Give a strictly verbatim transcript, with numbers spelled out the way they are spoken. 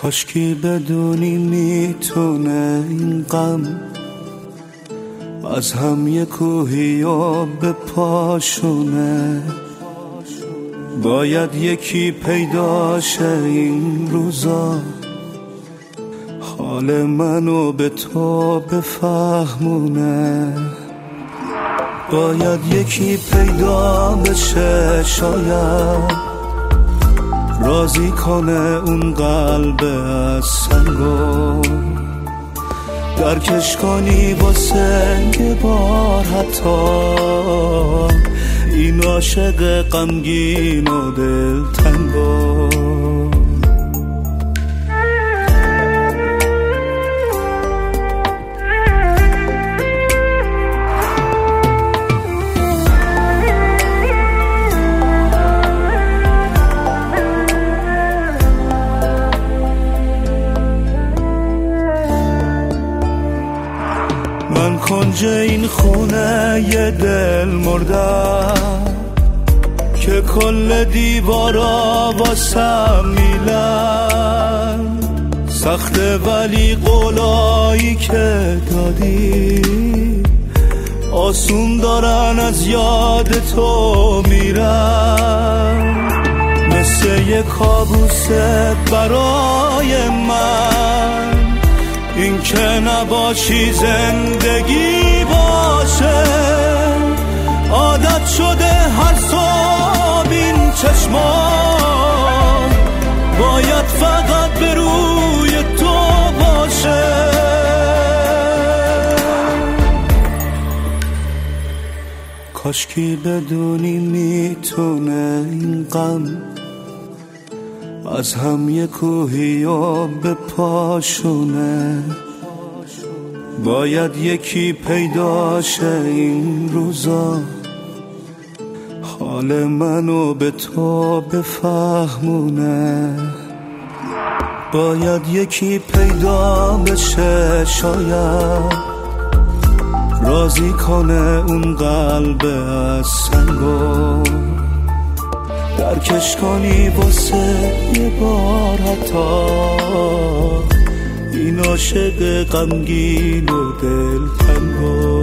کاشکی بدونی میتونه این غم از هم یه کوهی و به پاشونه. باید یکی پیداشه این روزا حال منو به تو بفهمونه. باید یکی پیدا بشه شاید راضی کنه اون قلب از سنگو، درکش کنی واسه یه بار حتی این عاشق غمگین و دلتنگو. من کنج این خونه یه دل مردم که کل دیوارا واسم میلن. سخته ولی قولایی که دادی آسون دارن از یاد تو میرن. مثل یه کابوست برای من این که نباشی زندگی باشه. عادت شده هر صبح این چشما باید فقط به روی تو باشه. کاشکی بدونی میتونه این غم از هم یه کوهی و به پاشونه. باید یکی پیداشه این روزا حال منو به تو بفهمونه. باید یکی پیدا بشه شاید راضی کنه اون قلب از سنگو، درکش کنی واسه یه بار حتی این عاشق غمگین و دلتنگو.